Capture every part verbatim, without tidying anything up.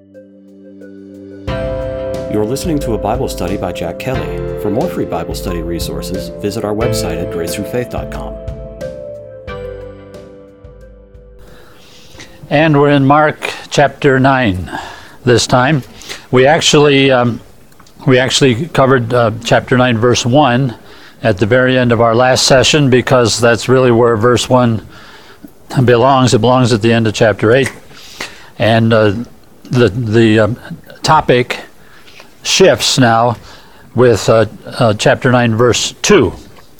You're listening to a Bible study by Jack Kelly. For more free Bible study resources, visit our website at grace through faith dot com. And we're in Mark chapter nine this time. We actually um, we actually covered uh, chapter nine, verse one at the very end of our last session, because that's really where verse one belongs. It belongs at the end of chapter eight. And uh, the the um, topic shifts now with uh, uh, chapter nine, verse two.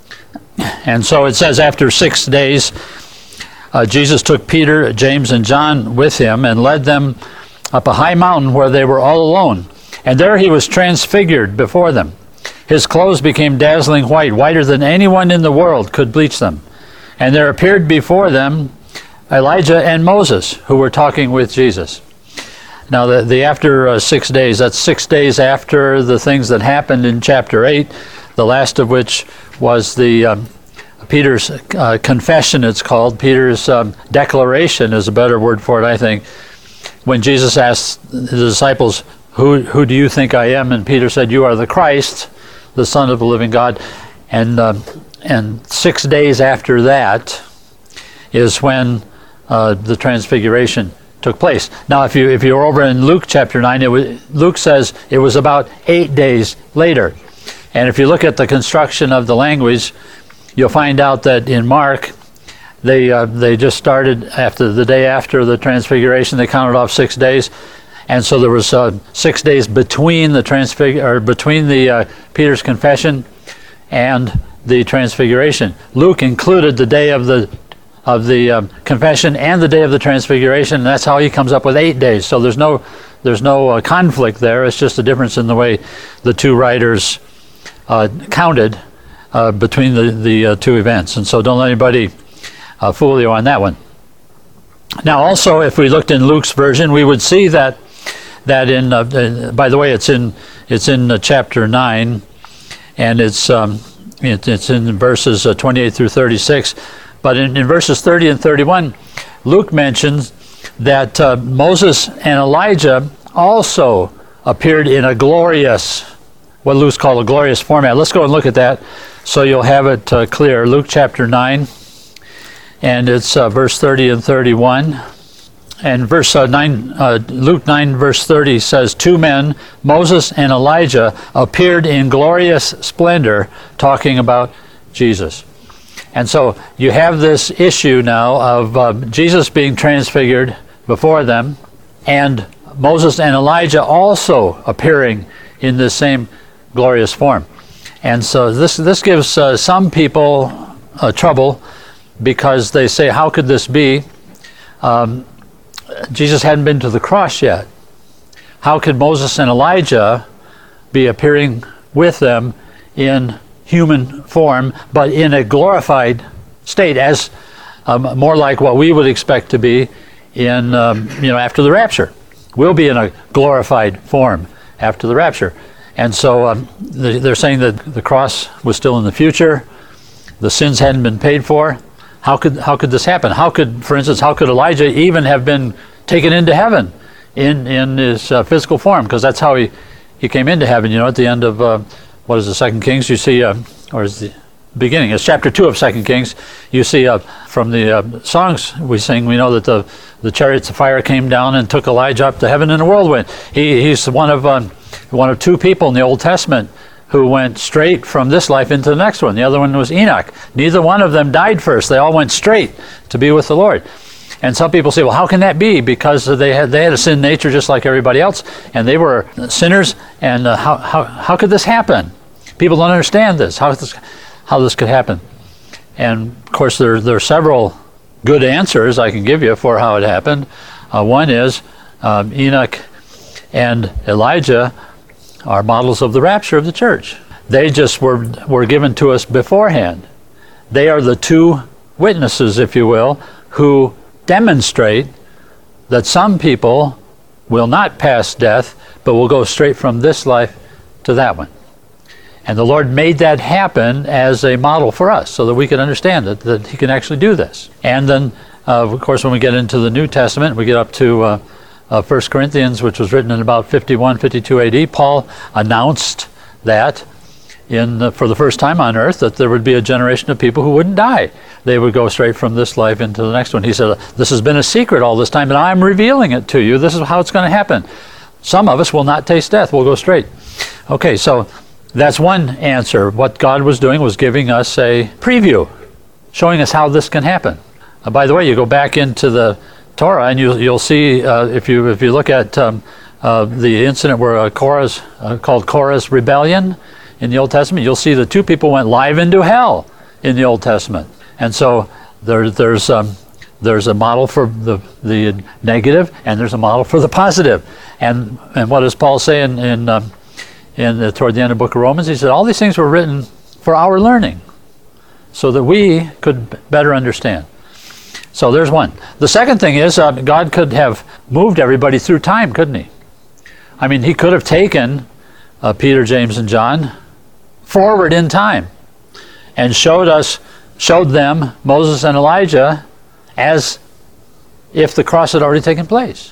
And so it says, after six days, uh, Jesus took Peter, James, and John with him and led them up a high mountain where they were all alone. And there he was transfigured before them. His clothes became dazzling white, whiter than anyone in the world could bleach them. And there appeared before them Elijah and Moses, who were talking with Jesus. Now, the, the after uh, six days, that's six days after the things that happened in chapter eight, the last of which was the um, Peter's uh, confession, it's called. Peter's um, declaration is a better word for it, I think. When Jesus asked the disciples, who, who do you think I am? And Peter said, you are the Christ, the Son of the living God. And, uh, and six days after that is when uh, the transfiguration took place. Now, if you if you're over in Luke chapter nine, it was, Luke says it was about eight days later. And if you look at the construction of the language, you'll find out that in Mark, they uh, they just started after the day after the transfiguration. They counted off six days, and so there was uh, six days between the transfig or between the uh, Peter's confession and the transfiguration. Luke included the day of the of the um, confession and the day of the transfiguration, and that's how he comes up with eight days. So there's no there's no uh, conflict there. It's just a difference in the way the two writers uh, counted uh, between the, the uh, two events. And so don't let anybody uh, fool you on that one. Now also, if we looked in Luke's version, we would see that that in, uh, uh, by the way, it's in it's in uh, chapter nine, and it's um, it, it's in verses uh, twenty-eight through thirty-six. But in, in verses thirty and thirty-one, Luke mentions that uh, Moses and Elijah also appeared in a glorious, what Luke's called a glorious format. Let's go and look at that so you'll have it uh, clear. Luke chapter nine, and it's uh, verse thirty and thirty-one. And verse uh, nine, uh, Luke nine, verse thirty says, two men, Moses and Elijah, appeared in glorious splendor, talking about Jesus. And so you have this issue now of uh, Jesus being transfigured before them, and Moses and Elijah also appearing in the same glorious form. And so this this gives uh, some people uh, trouble, because they say, how could this be? Um, Jesus hadn't been to the cross yet. How could Moses and Elijah be appearing with them in human form, but in a glorified state, as um, more like what we would expect to be in, um, you know, after the rapture? We'll be in a glorified form after the rapture. And so um, they're saying that the cross was still in the future. The sins hadn't been paid for. How could how could this happen? How could, for instance, how could Elijah even have been taken into heaven in in his uh, physical form? Because that's how he he came into heaven. You know, at the end of uh, what is the Second Kings? You see, uh, or is the beginning? It's chapter two of Second Kings. You see uh, from the uh, songs we sing, we know that the the chariots of fire came down and took Elijah up to heaven in a whirlwind. He he's one of um, one of two people in the Old Testament who went straight from this life into the next one. The other one was Enoch. Neither one of them died first. They all went straight to be with the Lord. And some people say, well, how can that be? Because they had they had a sin nature just like everybody else, and they were sinners. And uh, how how how could this happen? People don't understand this. How this how this could happen? And of course, there there are several good answers I can give you for how it happened. Uh, one is um, Enoch and Elijah are models of the rapture of the church. They just were were given to us beforehand. They are the two witnesses, if you will, who demonstrate that some people will not pass death, but will go straight from this life to that one. And the Lord made that happen as a model for us so that we can understand that, that He can actually do this. And then, uh, of course, when we get into the New Testament, we get up to uh, of First Corinthians, which was written in about fifty-one, fifty-two A D, Paul announced that in the, for the first time on earth, that there would be a generation of people who wouldn't die. They would go straight from this life into the next one. He said, this has been a secret all this time, and I'm revealing it to you. This is how it's going to happen. Some of us will not taste death. We'll go straight. Okay, so that's one answer. What God was doing was giving us a preview, showing us how this can happen. Uh, by the way, you go back into the Torah, and you, you'll see, uh, if you if you look at um, uh, the incident where uh, Korah's, uh, called Korah's rebellion in the Old Testament, you'll see the two people went live into hell in the Old Testament. And so there, there's um, there's a model for the the negative, and there's a model for the positive. And and what does Paul say in in, um, in the, toward the end of the book of Romans? He said all these things were written for our learning, so that we could better understand. So there's one. The second thing is uh, God could have moved everybody through time, couldn't he? I mean, he could have taken uh, Peter, James, and John forward in time and showed us, showed them Moses and Elijah as if the cross had already taken place.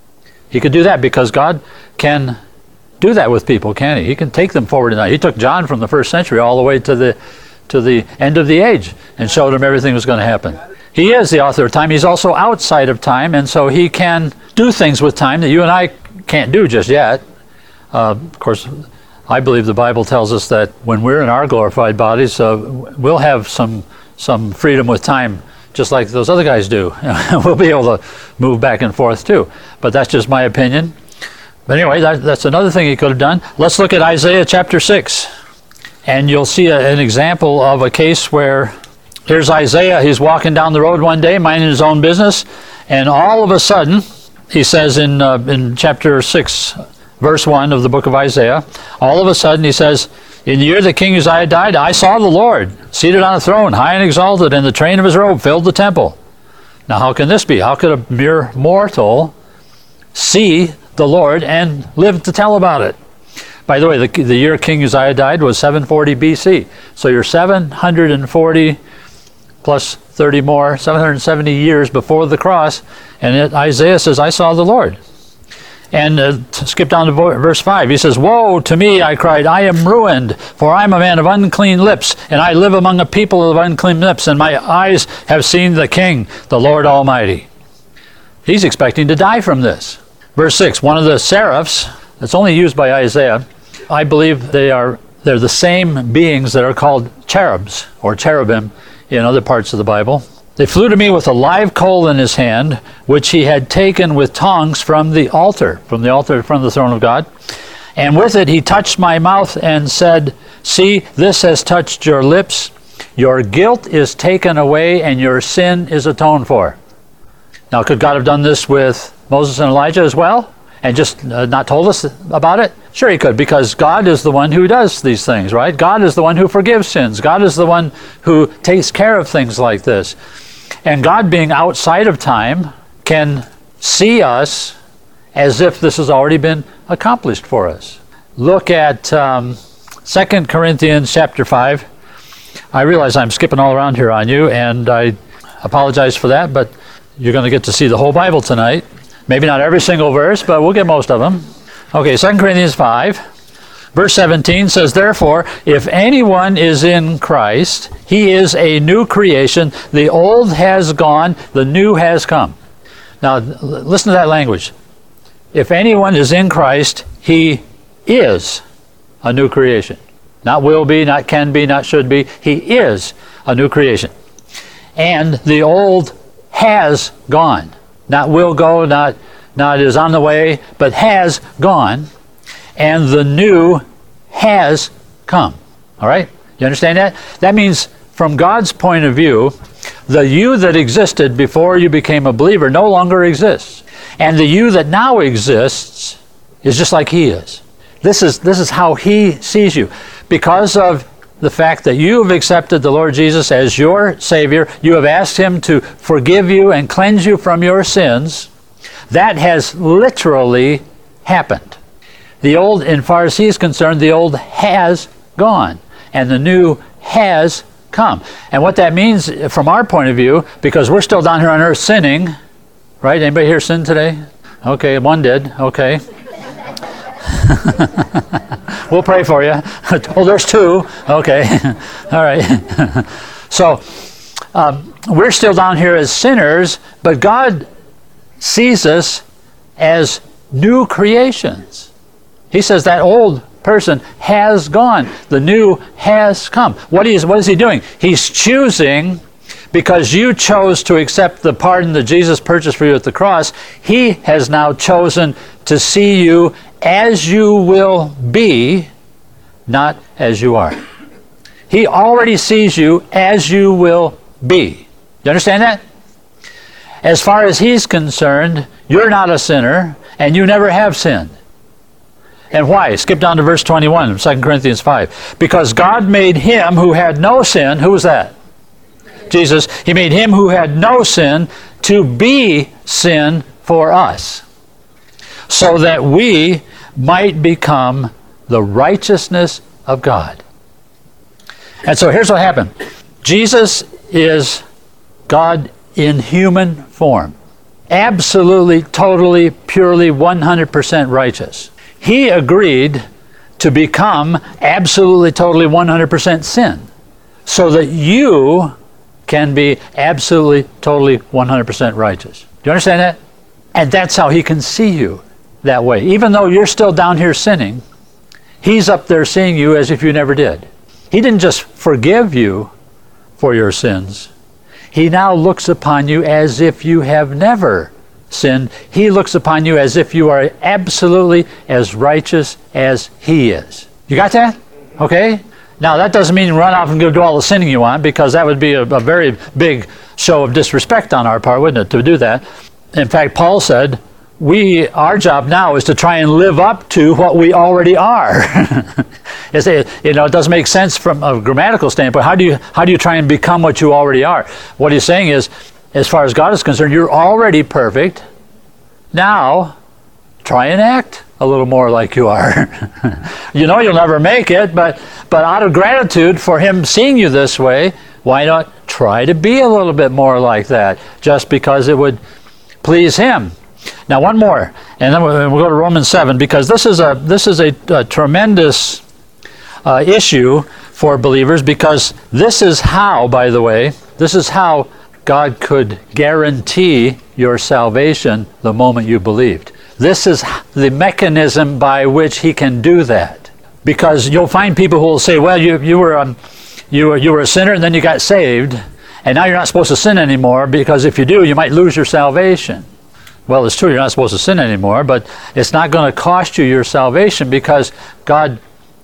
He could do that because God can do that with people, can't he? He can take them forward in time. He took John from the first century all the way to the to the end of the age and showed him everything was going to happen. He is the author of time. He's also outside of time, and so he can do things with time that you and I can't do just yet. Uh, of course, I believe the Bible tells us that when we're in our glorified bodies, uh, we'll have some some freedom with time, just like those other guys do. We'll be able to move back and forth too. But that's just my opinion. But anyway, that, that's another thing he could have done. Let's look at Isaiah chapter six. And you'll see a, an example of a case where here's Isaiah. He's walking down the road one day, minding his own business, and all of a sudden, he says in uh, in chapter six, verse one of the book of Isaiah, all of a sudden he says, in the year that King Uzziah died, I saw the Lord seated on a throne, high and exalted, and the train of his robe filled the temple. Now how can this be? How could a mere mortal see the Lord and live to tell about it? By the way, the, the year King Uzziah died was seven forty B C. So you're seven hundred forty plus thirty more, seven hundred seventy years before the cross, and it, Isaiah says, I saw the Lord. And uh, skip down to verse five. He says, woe to me, I cried, I am ruined, for I am a man of unclean lips, and I live among a people of unclean lips, and my eyes have seen the King, the Lord Almighty. He's expecting to die from this. Verse six, one of the seraphs, that's only used by Isaiah, I believe they are, they're the same beings that are called cherubs, or cherubim, in other parts of the Bible. They flew to me with a live coal in his hand, which he had taken with tongs from the altar, from the altar in front of the throne of God. And with it he touched my mouth and said, see, this has touched your lips. Your guilt is taken away and your sin is atoned for. Now, could God have done this with Moses and Elijah as well, and just uh, not told us about it? Sure he could, because God is the one who does these things, right? God is the one who forgives sins. God is the one who takes care of things like this. And God, being outside of time, can see us as if this has already been accomplished for us. Look at um, Second Corinthians chapter five. I realize I'm skipping all around here on you, and I apologize for that, but you're going to get to see the whole Bible tonight. Maybe not every single verse, but we'll get most of them. Okay, Second Corinthians five, verse seventeen says, therefore, if anyone is in Christ, he is a new creation. The old has gone, the new has come. Now, listen to that language. If anyone is in Christ, he is a new creation. Not will be, not can be, not should be. He is a new creation. And the old has gone. Not will go, not, not is on the way, but has gone. And the new has come. All right? You understand that? That means from God's point of view, the you that existed before you became a believer no longer exists. And the you that now exists is just like he is. This is, this is how he sees you. Because of the fact that you have accepted the Lord Jesus as your Savior, you have asked him to forgive you and cleanse you from your sins, that has literally happened. The old, in far as he is concerned, the old has gone, and the new has come. And what that means from our point of view, because we're still down here on earth sinning, right? Anybody here sin today? Okay, one did. Okay. We'll pray for you. Oh, there's two. Okay. All right. So, um, we're still down here as sinners, but God sees us as new creations. He says that old person has gone. The new has come. What is, what is he doing? He's choosing, because you chose to accept the pardon that Jesus purchased for you at the cross, he has now chosen to see you as you will be, not as you are. He already sees you as you will be. You understand that? As far as he's concerned, you're not a sinner, and you never have sinned. And why? Skip down to verse twenty-one of Second Corinthians five. Because God made him who had no sin, who was that? Jesus. He made him who had no sin to be sin for us, so that we might become the righteousness of God. And so here's what happened. Jesus is God in human form. Absolutely, totally, purely, one hundred percent righteous. He agreed to become absolutely, totally, one hundred percent sin, so that you can be absolutely, totally, one hundred percent righteous. Do you understand that? And that's how he can see you that way. Even though you're still down here sinning, he's up there seeing you as if you never did. He didn't just forgive you for your sins. He now looks upon you as if you have never sinned. He looks upon you as if you are absolutely as righteous as he is. You got that? Okay? Now, that doesn't mean run off and go do all the sinning you want, because that would be a, a very big show of disrespect on our part, wouldn't it, to do that? In fact, Paul said, we, our job now is to try and live up to what we already are. It's, you know, it doesn't make sense from a grammatical standpoint. How do you, how do you try and become what you already are? What he's saying is, as far as God is concerned, you're already perfect. Now, try and act a little more like you are. You know you'll never make it, but, but out of gratitude for him seeing you this way, why not try to be a little bit more like that, just because it would please him? Now, one more, and then we'll go to Romans seven, because this is a this is a, a tremendous uh, issue for believers, because this is how, by the way, this is how God could guarantee your salvation the moment you believed. This is the mechanism by which he can do that. Because you'll find people who will say, well, you, you, were, um, you, were, you were a sinner and then you got saved, and now you're not supposed to sin anymore, because if you do, you might lose your salvation. Well, it's true, you're not supposed to sin anymore, but it's not going to cost you your salvation, because God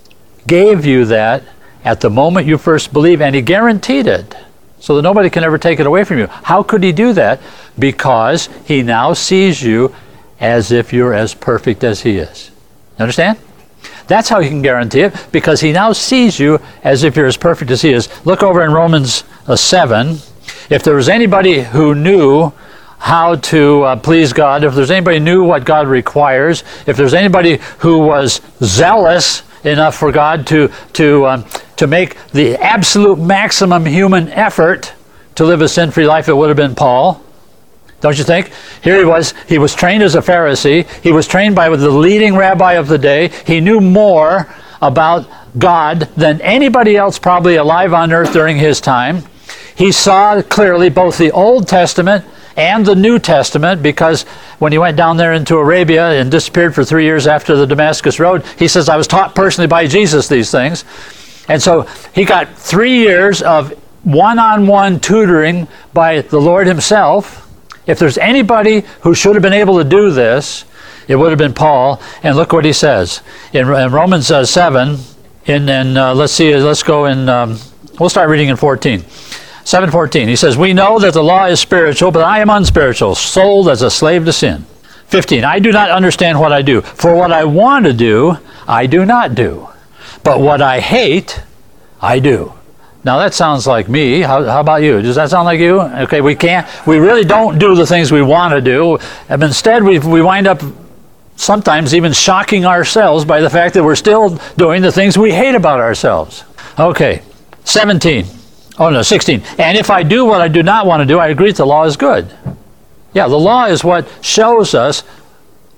gave you that at the moment you first believed, and he guaranteed it, so that nobody can ever take it away from you. How could he do that? Because he now sees you as if you're as perfect as he is. Understand? That's how he can guarantee it, because he now sees you as if you're as perfect as he is. Look over in Romans uh, seven. If there was anybody who knew how to uh, please God, if there's anybody who knew what God requires, if there's anybody who was zealous enough for God to to um, to make the absolute maximum human effort to live a sin-free life, it would have been Paul. Don't you think? Here he was. He was trained as a Pharisee. He was trained by the leading rabbi of the day. He knew more about God than anybody else probably alive on earth during his time. He saw clearly both the Old Testament and the New Testament, because when he went down there into Arabia and disappeared for three years after the Damascus Road, he says, I was taught personally by Jesus these things. And so he got three years of one-on-one tutoring by the Lord himself. If there's anybody who should have been able to do this, it would have been Paul. And look what he says in, in Romans uh, seven. In, in uh, let's see, let's go in. Um, we'll start reading in fourteen. seven fourteen. He says, we know that the law is spiritual, but I am unspiritual, sold as a slave to sin. fifteen. I do not understand what I do. For what I want to do, I do not do. But what I hate, I do. Now that sounds like me. How, how about you? Does that sound like you? Okay, we can't, we really don't do the things we want to do. And instead we we wind up sometimes even shocking ourselves by the fact that we're still doing the things we hate about ourselves. Okay, seventeen. Oh no, sixteen. And if I do what I do not want to do, I agree that the law is good. Yeah, the law is what shows us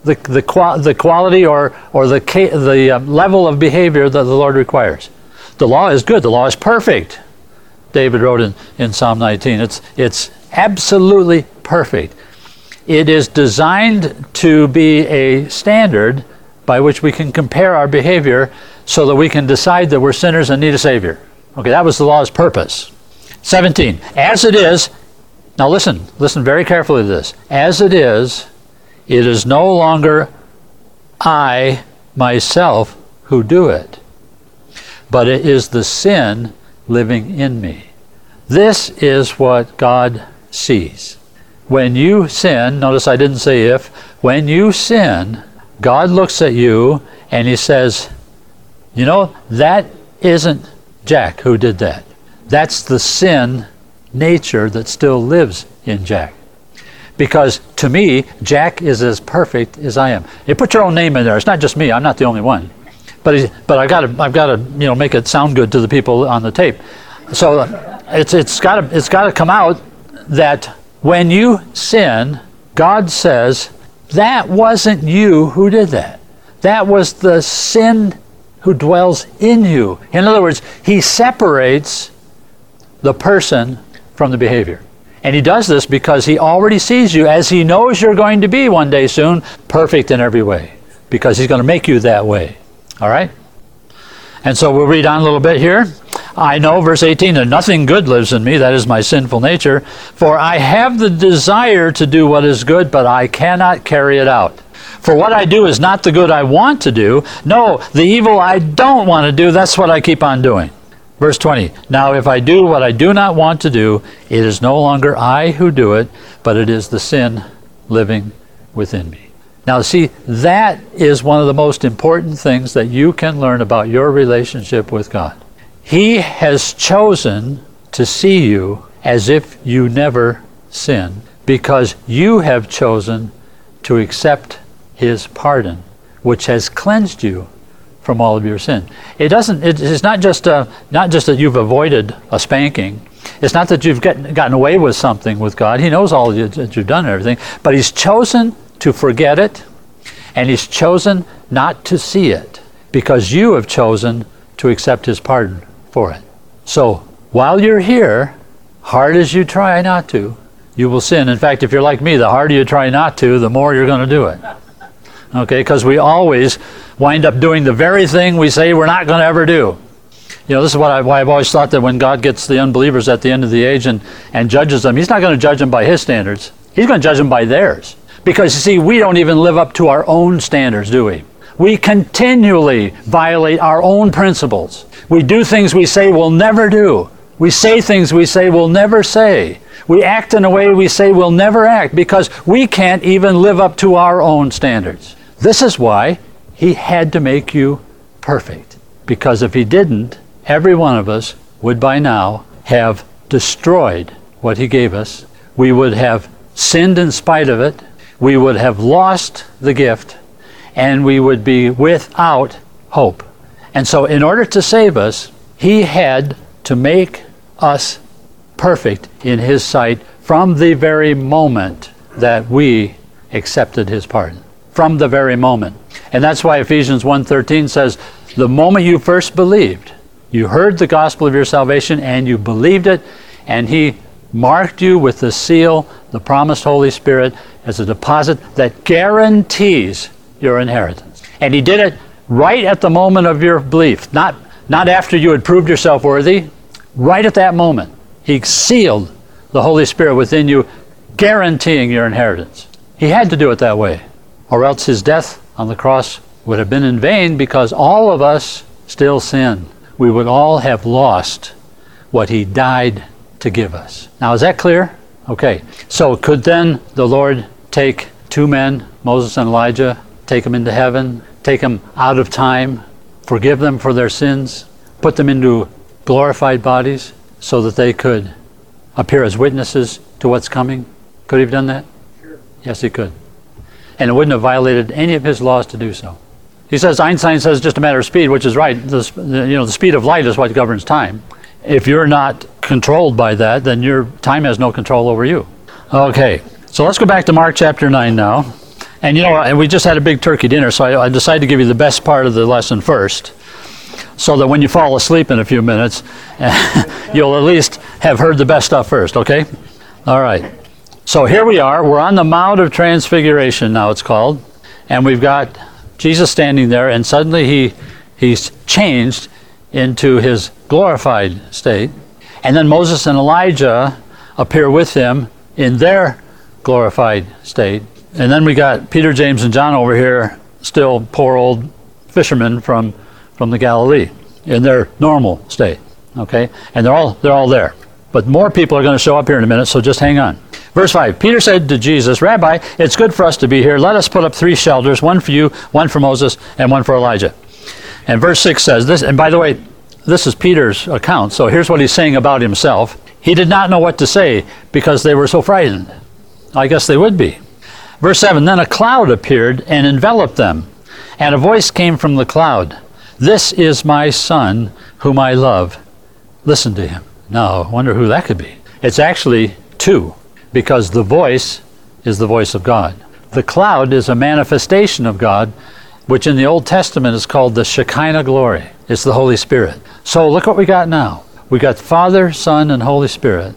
the the, qual- the quality or or the ca- the uh, level of behavior that the Lord requires. The law is good. The law is perfect. David wrote in, in Psalm nineteen. It's it's absolutely perfect. It is designed to be a standard by which we can compare our behavior so that we can decide that we're sinners and need a Savior. Okay, that was the law's purpose. seventeen. As it is, now listen, listen very carefully to this. As it is, it is no longer I myself who do it, but it is the sin living in me. This is what God sees. When you sin, notice I didn't say if, when you sin, God looks at you and he says, you know, that isn't Jack who did that. That's the sin nature that still lives in Jack. Because to me, Jack is as perfect as I am. You put your own name in there. It's not just me. I'm not the only one. But he, but I've got to I've got to you know make it sound good to the people on the tape. So it's it's got to it's got to come out that when you sin, God says that wasn't you who did that. That was the sin who dwells in you. In other words, he separates the person from the behavior. And he does this because he already sees you, as he knows you're going to be one day soon, perfect in every way. Because he's going to make you that way. All right? And so we'll read on a little bit here. I know, verse eighteen, that nothing good lives in me, that is my sinful nature. For I have the desire to do what is good, but I cannot carry it out. For what I do is not the good I want to do. No, the evil I don't want to do, that's what I keep on doing. Verse twenty, now if I do what I do not want to do, it is no longer I who do it, but it is the sin living within me. Now see, that is one of the most important things that you can learn about your relationship with God. He has chosen to see you as if you never sin, because you have chosen to accept his pardon, which has cleansed you from all of your sin. It doesn't. It, it's not just uh, not just that you've avoided a spanking. It's not that you've get, gotten away with something with God. He knows all you, that you've done and everything, but he's chosen to forget it, and he's chosen not to see it, because you have chosen to accept his pardon for it. So while you're here, hard as you try not to, you will sin. In fact, if you're like me, the harder you try not to, the more you're going to do it. Okay, because we always wind up doing the very thing we say we're not going to ever do. You know, this is what I, why I've always thought that when God gets the unbelievers at the end of the age and, and judges them, he's not going to judge them by his standards. He's going to judge them by theirs. Because, you see, we don't even live up to our own standards, do we? We continually violate our own principles. We do things we say we'll never do. We say things we say we'll never say. We act in a way we say we'll never act because we can't even live up to our own standards. This is why he had to make you perfect. Because if he didn't, every one of us would by now have destroyed what he gave us. We would have sinned in spite of it. We would have lost the gift. And we would be without hope. And so in order to save us, he had to make us perfect in his sight from the very moment that we accepted his pardon. From the very moment. And that's why Ephesians one thirteen says, the moment you first believed, you heard the gospel of your salvation and you believed it, and he marked you with the seal, the promised Holy Spirit, as a deposit that guarantees your inheritance. And he did it right at the moment of your belief, not, not after you had proved yourself worthy, right at that moment. He sealed the Holy Spirit within you, guaranteeing your inheritance. He had to do it that way, or else his death on the cross would have been in vain, because all of us still sin. We would all have lost what he died to give us. Now, is that clear? Okay. So could then the Lord take two men, Moses and Elijah, take them into heaven, take them out of time, forgive them for their sins, put them into glorified bodies so that they could appear as witnesses to what's coming? Could he have done that? Sure. Yes, he could. And it wouldn't have violated any of his laws to do so. He says, Einstein says just a matter of speed, which is right. The, you know, the speed of light is what governs time. If you're not controlled by that, then your time has no control over you. Okay, so let's go back to Mark chapter nine now. And you know, and we just had a big turkey dinner, so I, I decided to give you the best part of the lesson first, so that when you fall asleep in a few minutes, you'll at least have heard the best stuff first, okay? All right. So here we are. We're on the Mount of Transfiguration now, it's called. And we've got Jesus standing there, and suddenly he he's changed into his glorified state. And then Moses and Elijah appear with him in their glorified state. And then we got Peter, James, and John over here, still poor old fishermen from, from the Galilee, in their normal state. Okay? And they're all they're all there. But more people are going to show up here in a minute, so just hang on. Verse five, Peter said to Jesus, Rabbi, it's good for us to be here. Let us put up three shelters, one for you, one for Moses, and one for Elijah. And verse six says this, and by the way, this is Peter's account, so here's what he's saying about himself. He did not know what to say because they were so frightened. I guess they would be. Verse seven, then a cloud appeared and enveloped them, and a voice came from the cloud. This is my son, whom I love. Listen to him. Now, I wonder who that could be. It's actually two, because the voice is the voice of God. The cloud is a manifestation of God, which in the Old Testament is called the Shekinah glory. It's the Holy Spirit. So look what we got now. We got Father, Son, and Holy Spirit.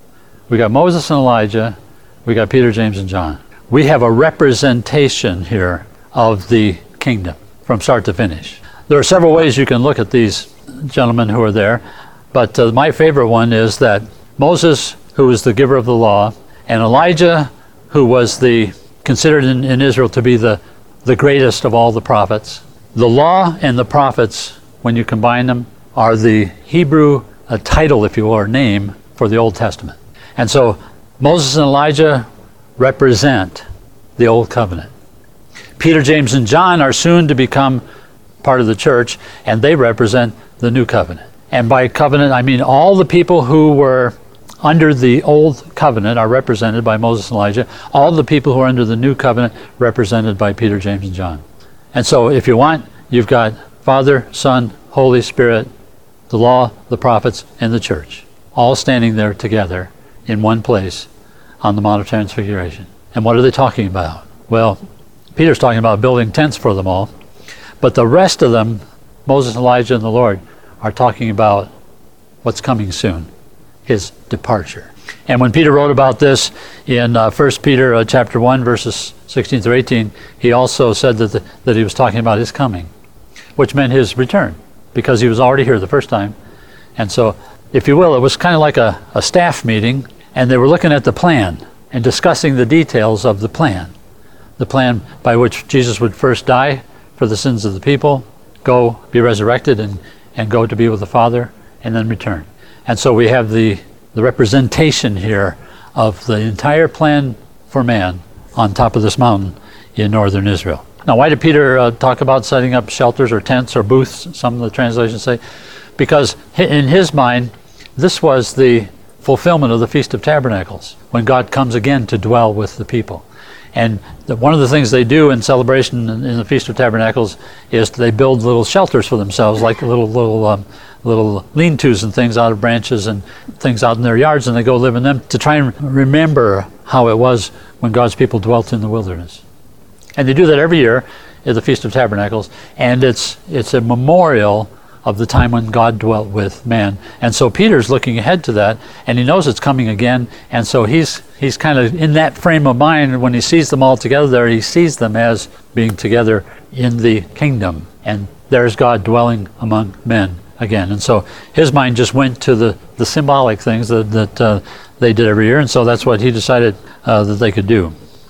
We got Moses and Elijah. We got Peter, James, and John. We have a representation here of the kingdom from start to finish. There are several ways you can look at these gentlemen who are there, but uh, my favorite one is that Moses, who was the giver of the law, and Elijah, who was the considered in, in Israel to be the, the greatest of all the prophets. The law and the prophets, when you combine them, are the Hebrew uh, title, if you will, or name for the Old Testament. And so Moses and Elijah represent the Old Covenant. Peter, James, and John are soon to become part of the church, and they represent the New Covenant. And by covenant, I mean all the people who were under the Old Covenant are represented by Moses and Elijah. All the people who are under the New Covenant represented by Peter, James, and John. And so if you want, you've got Father, Son, Holy Spirit, the law, the prophets, and the church, all standing there together in one place on the Mount of Transfiguration. And what are they talking about? Well, Peter's talking about building tents for them all, but the rest of them, Moses, Elijah, and the Lord, are talking about what's coming soon, his departure. And when Peter wrote about this in uh, First Peter uh, chapter one, verses sixteen through eighteen, he also said that, the, that he was talking about his coming, which meant his return, because he was already here the first time. And so, if you will, it was kind of like a, a staff meeting, and they were looking at the plan and discussing the details of the plan. The plan by which Jesus would first die for the sins of the people, go be resurrected, and, and go to be with the Father, and then return. And so we have the, the representation here of the entire plan for man on top of this mountain in northern Israel. Now, why did Peter uh, talk about setting up shelters or tents or booths, some of the translations say? Because in his mind, this was the fulfillment of the Feast of Tabernacles, when God comes again to dwell with the people. And the, one of the things they do in celebration in, in the Feast of Tabernacles is they build little shelters for themselves, like little little um, little lean-tos and things out of branches and things out in their yards, and they go live in them to try and remember how it was when God's people dwelt in the wilderness. And they do that every year at the Feast of Tabernacles, and it's it's a memorial of the time when God dwelt with man. And so Peter's looking ahead to that, and he knows it's coming again, and so he's he's kind of in that frame of mind. When he sees them all together there, he sees them as being together in the kingdom, and there's God dwelling among men again. And so his mind just went to the, the symbolic things that, that uh, they did every year, and so that's what he decided uh, that they could do.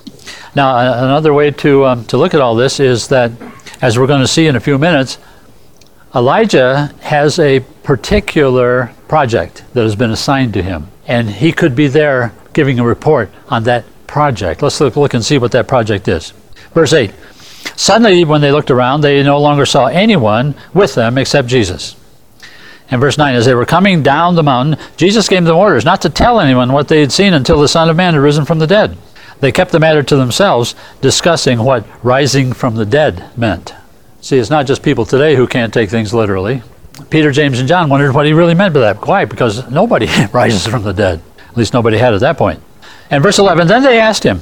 Now, another way to um, to look at all this is that, as we're going to see in a few minutes, Elijah has a particular project that has been assigned to him, and he could be there giving a report on that project. Let's look, look and see what that project is. Verse eight, suddenly when they looked around, they no longer saw anyone with them except Jesus. And verse nine, as they were coming down the mountain, Jesus gave them orders not to tell anyone what they had seen until the Son of Man had risen from the dead. They kept the matter to themselves, discussing what rising from the dead meant. See, it's not just people today who can't take things literally. Peter, James, and John wondered what he really meant by that. Why? Because nobody rises from the dead. At least nobody had at that point. And verse eleven, then they asked him,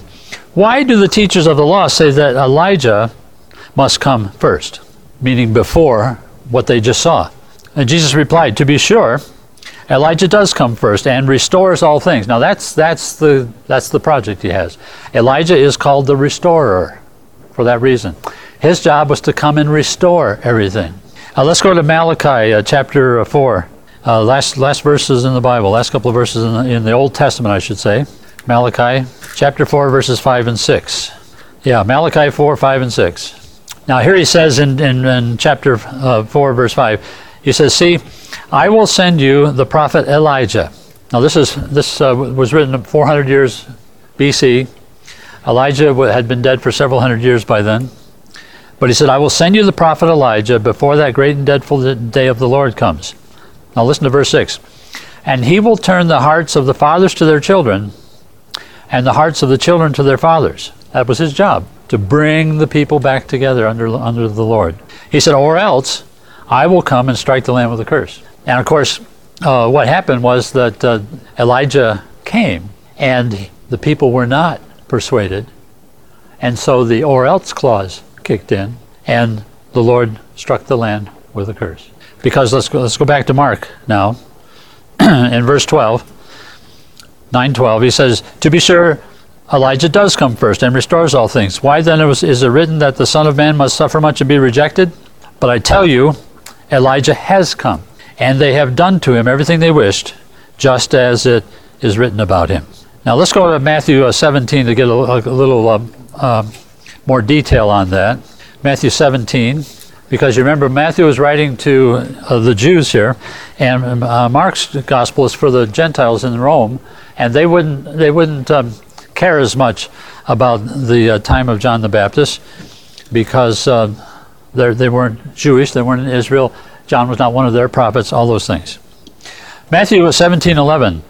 why do the teachers of the law say that Elijah must come first? Meaning before what they just saw. And Jesus replied, to be sure, Elijah does come first and restores all things. Now that's that's the that's the project he has. Elijah is called the restorer for that reason. His job was to come and restore everything. Uh, let's go to Malachi uh, chapter four. Uh, last last verses in the Bible, last couple of verses in the, in the Old Testament, I should say. Malachi chapter four, verses five and six. Yeah, Malachi four, five and six. Now here he says in, in, in chapter uh, four, verse five, he says, see, I will send you the prophet Elijah. Now this is this uh, was written four hundred years B C. Elijah had been dead for several hundred years by then. But he said, I will send you the prophet Elijah before that great and dreadful day of the Lord comes. Now listen to verse six. And he will turn the hearts of the fathers to their children, and the hearts of the children to their fathers. That was his job, to bring the people back together under, under the Lord. He said, or else I will come and strike the land with a curse. And of course, uh, what happened was that uh, Elijah came, and the people were not persuaded. And so the or else clause kicked in, and the Lord struck the land with a curse. Because let's go, let's go back to Mark now. In verse twelve, nine twelve, he says, to be sure, Elijah does come first and restores all things. Why then is it written that the Son of Man must suffer much and be rejected? But I tell you, Elijah has come, and they have done to him everything they wished, just as it is written about him. Now let's go to Matthew uh, seventeen to get a, a little uh, uh, more detail on that. Matthew seventeen, because you remember Matthew is writing to uh, the Jews here, and uh, Mark's gospel is for the Gentiles in Rome, and they wouldn't they wouldn't um, care as much about the uh, time of John the Baptist, because uh, they weren't Jewish, they weren't in Israel. John was not one of their prophets, all those things. Matthew seventeen eleven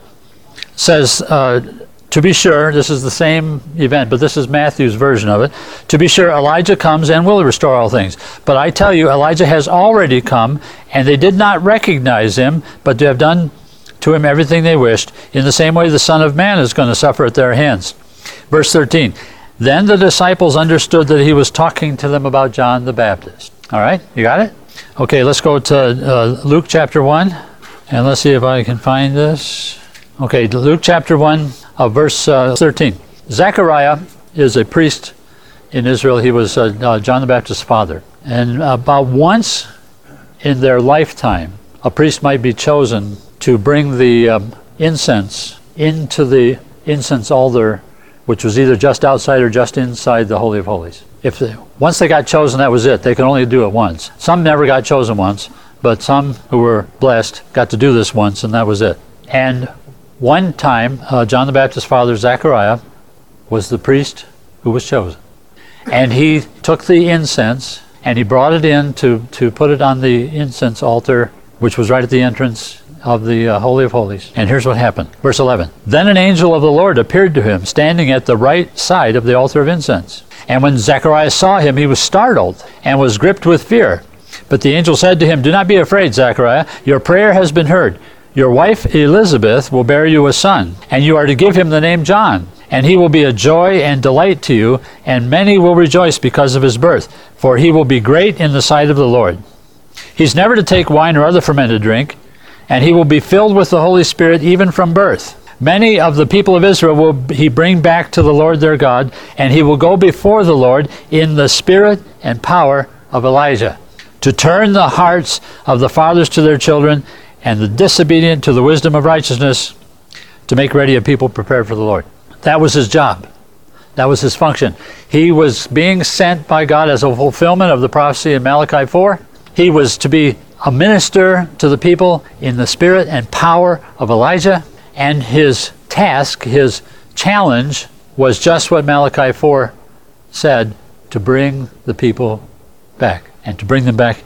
says, uh, to be sure, this is the same event, but this is Matthew's version of it. To be sure, Elijah comes and will restore all things. But I tell you, Elijah has already come, and they did not recognize him, but to have done to him everything they wished. In the same way, the Son of Man is going to suffer at their hands. Verse thirteen, then the disciples understood that he was talking to them about John the Baptist. All right, you got it? Okay, let's go to uh, Luke chapter one, and let's see if I can find this. Okay, Luke chapter one, uh, verse uh, thirteen. Zechariah is a priest in Israel. He was uh, uh, John the Baptist's father. And about once in their lifetime, a priest might be chosen to bring the um, incense into the incense altar, which was either just outside or just inside the Holy of Holies. If they, once they got chosen, that was it. They could only do it once. Some never got chosen once, but some who were blessed got to do this once, and that was it. And one time, uh, John the Baptist's father, Zechariah, was the priest who was chosen. And he took the incense, and he brought it in to, to put it on the incense altar, which was right at the entrance of the uh, Holy of Holies. And here's what happened. Verse eleven. Then an angel of the Lord appeared to him, standing at the right side of the altar of incense. And when Zechariah saw him, he was startled and was gripped with fear. But the angel said to him, do not be afraid, Zechariah. Your prayer has been heard. Your wife Elizabeth will bear you a son, and you are to give him the name John. And he will be a joy and delight to you, and many will rejoice because of his birth, for he will be great in the sight of the Lord. He's never to take wine or other fermented drink, and he will be filled with the Holy Spirit even from birth. Many of the people of Israel will he bring back to the Lord their God, and he will go before the Lord in the spirit and power of Elijah, to turn the hearts of the fathers to their children, and the disobedient to the wisdom of righteousness, to make ready a people prepared for the Lord. That was his job. That was his function. He was being sent by God as a fulfillment of the prophecy in Malachi four. He was to be a minister to the people in the spirit and power of Elijah, and his task, his challenge, was just what Malachi four said, to bring the people back, and to bring them back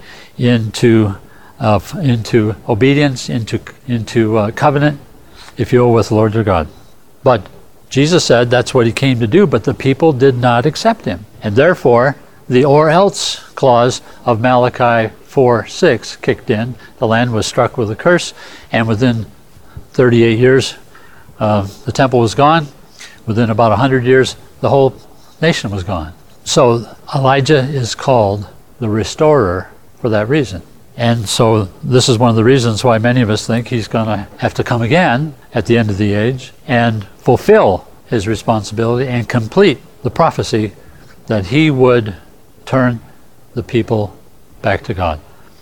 into uh, into obedience, into into uh, covenant, if you will, with the Lord their God. But Jesus said that's what he came to do, but the people did not accept him. And therefore, the or else clause of Malachi four six kicked in. The land was struck with a curse, and within thirty-eight years, uh, the temple was gone. Within about one hundred years, the whole nation was gone. So Elijah is called the restorer for that reason. And so this is one of the reasons why many of us think he's going to have to come again at the end of the age and fulfill his responsibility and complete the prophecy that he would turn the people back to God.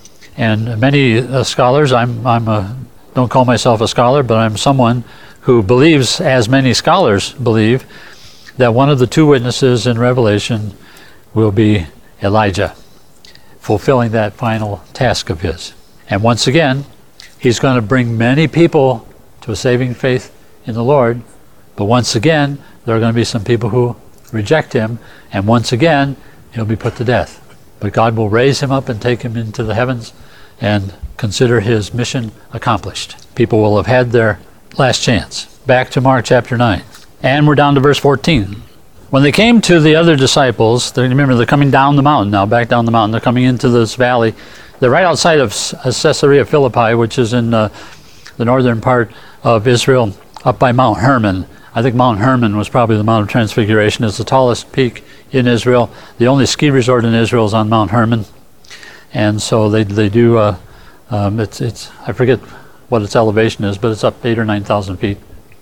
And many uh, scholars, I'm, I'm a, don't call myself a scholar, but I'm someone who believes, as many scholars believe, that one of the two witnesses in Revelation will be Elijah, fulfilling that final task of his. And once again, he's going to bring many people to a saving faith in the Lord, but once again, there are going to be some people who reject him, and once again, he'll be put to death. But God will raise him up and take him into the heavens and consider his mission accomplished. People will have had their last chance. Back to Mark chapter nine. And we're down to verse fourteen. When they came to the other disciples, they, remember they're coming down the mountain now, back down the mountain. They're coming into this valley. They're right outside of Caesarea Philippi, which is in uh, the northern part of Israel, up by Mount Hermon. I think Mount Hermon was probably the Mount of Transfiguration. It's the tallest peak in Israel. The only ski resort in Israel is on Mount Hermon. And so they they do, uh, um, it's, it's I forget what its elevation is, but it's up eight or nine thousand feet.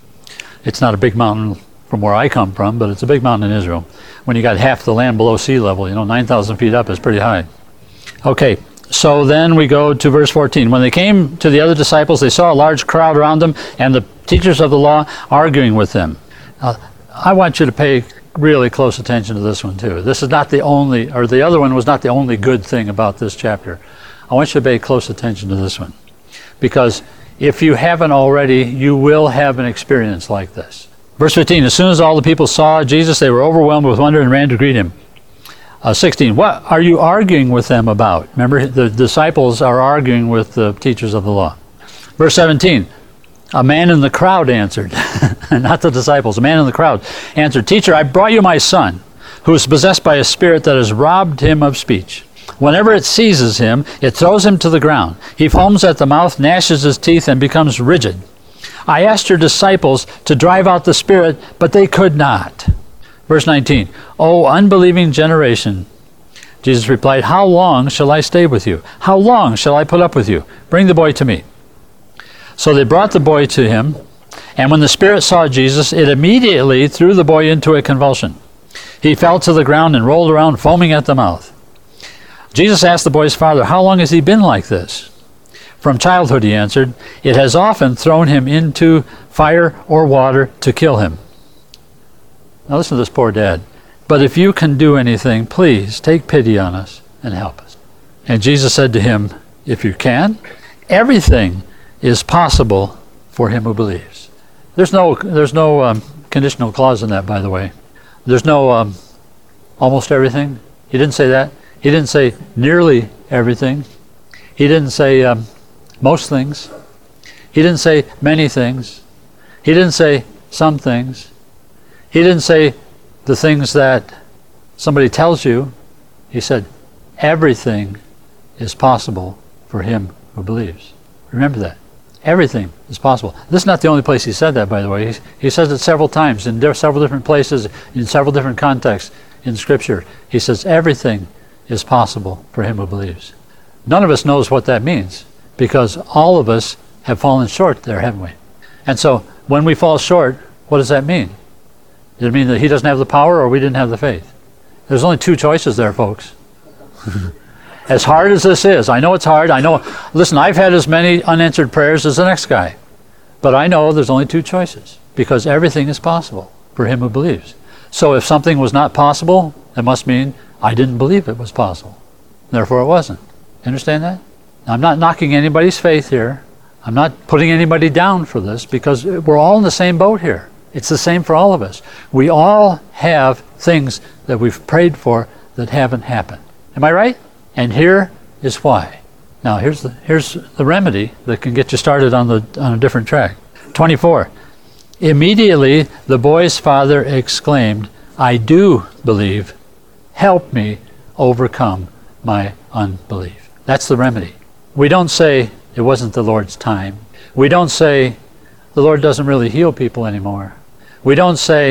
It's not a big mountain from where I come from, but it's a big mountain in Israel. When you got half the land below sea level, you know, nine thousand feet up is pretty high. Okay, so then we go to verse fourteen. When they came to the other disciples, they saw a large crowd around them, and the teachers of the law arguing with them. Uh, I want you to pay really close attention to this one too. This is not the only, or the other one was not the only good thing about this chapter. I want you to pay close attention to this one, because if you haven't already, you will have an experience like this. Verse fifteen, as soon as all the people saw Jesus, they were overwhelmed with wonder and ran to greet him. Uh, sixteen, what are you arguing with them about? Remember, the disciples are arguing with the teachers of the law. Verse seventeen, a man in the crowd answered, not the disciples, a man in the crowd answered, Teacher, I brought you my son, who is possessed by a spirit that has robbed him of speech. Whenever it seizes him, it throws him to the ground. He foams at the mouth, gnashes his teeth, and becomes rigid. I asked your disciples to drive out the spirit, but they could not. Verse nineteen, O unbelieving generation, Jesus replied, how long shall I stay with you? How long shall I put up with you? Bring the boy to me. So they brought the boy to him, and when the spirit saw Jesus, it immediately threw the boy into a convulsion. He fell to the ground and rolled around, foaming at the mouth. Jesus asked the boy's father, how long has he been like this? From childhood, he answered. It has often thrown him into fire or water to kill him. Now listen to this poor dad. But if you can do anything, please take pity on us and help us. And Jesus said to him, if you can, everything is possible for him who believes. There's no, there's no um, conditional clause in that, by the way. There's no um, almost everything. He didn't say that. He didn't say nearly everything. He didn't say um, most things. He didn't say many things. He didn't say some things. He didn't say the things that somebody tells you. He said everything is possible for him who believes. Remember that. Everything is possible. This is not the only place he said that, by the way. He, he says it several times in di- several different places, in several different contexts in Scripture. He says everything is possible for him who believes. None of us knows what that means, because all of us have fallen short there, haven't we? And so when we fall short, what does that mean? Does it mean that he doesn't have the power or we didn't have the faith? There's only two choices there, folks. As hard as this is, I know it's hard. I know, listen, I've had as many unanswered prayers as the next guy. But I know there's only two choices, because everything is possible for him who believes. So if something was not possible, it must mean I didn't believe it was possible. Therefore it wasn't. Understand that? Now, I'm not knocking anybody's faith here. I'm not putting anybody down for this, because we're all in the same boat here. It's the same for all of us. We all have things that we've prayed for that haven't happened. Am I right? And here is why. Now here's the here's the remedy that can get you started on the on a different track. twenty-four. Immediately the boy's father exclaimed, I do believe. Help me overcome my unbelief. That's the remedy. We don't say it wasn't the Lord's time. We don't say the Lord doesn't really heal people anymore. We don't say,